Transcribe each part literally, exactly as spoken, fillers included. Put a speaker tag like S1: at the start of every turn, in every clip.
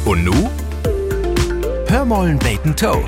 S1: Und nu? Hör mollen beten Toe.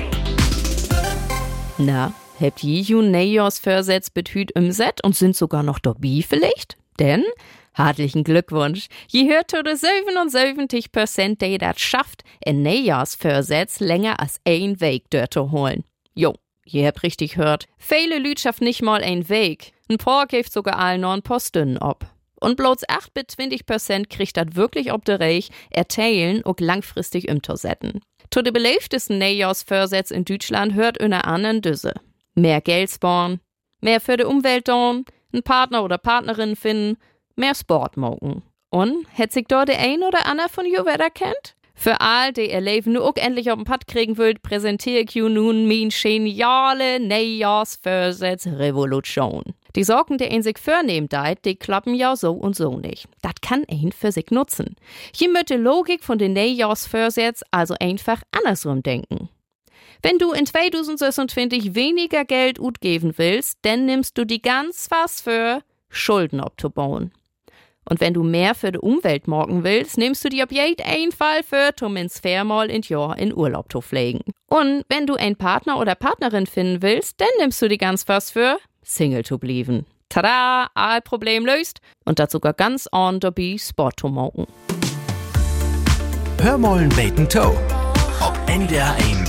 S2: Na, habt ihr ju Neujahrsvorsatz betüt im Set und sind sogar noch dabei vielleicht? Denn, herzlichen Glückwunsch, je hört zu de siebenundsiebzig Prozent, die das schafft, ein Neujahrsvorsatz länger als ein Weg dort zu holen. Jo, ihr habt richtig hört. Viele Lüd schafft nicht mal ein Weg. Ein paar gibt sogar allen noch ein paar Stunden ab. Und bloß acht bis zwanzig Prozent kriegt das wirklich ob der Reich, erteilen und langfristig umzusetzen. Zu den beliebtesten Neujahrsvorsätzen in Deutschland hört unter anderem diese. Mehr Geld sparen, mehr für die Umwelt tun, einen Partner oder Partnerin finden, mehr Sport machen. Und, hat sich dort der ein oder andere von you wer kennt? Für all, die ihr Leben nur auch endlich auf den Pad kriegen wollt, präsentiere ich you nun mein geniale Neujahrsvorsatz-Revolution. Die Sorgen, die ein sich vornehmen deit, die klappen ja so und so nicht. Das kann ein für sich nutzen. Je mit der Logik von den Neujahrsvorsatz also einfach andersrum denken. Wenn du in zwanzig sechsundzwanzig weniger Geld ausgeben willst, dann nimmst du die ganz was für Schulden abzubauen. Und wenn du mehr für die Umwelt morgen willst, nimmst du die ab jeden Fall für zumindest viermal in Jahr in Urlaub zu pflegen. Und wenn du einen Partner oder Partnerin finden willst, dann nimmst du die ganz was für Single zu bleiben. Tada, all Problem löst und das sogar ganz on dabei Sport zu machen.
S1: Hör mollen beten Toe. Ob N D R eins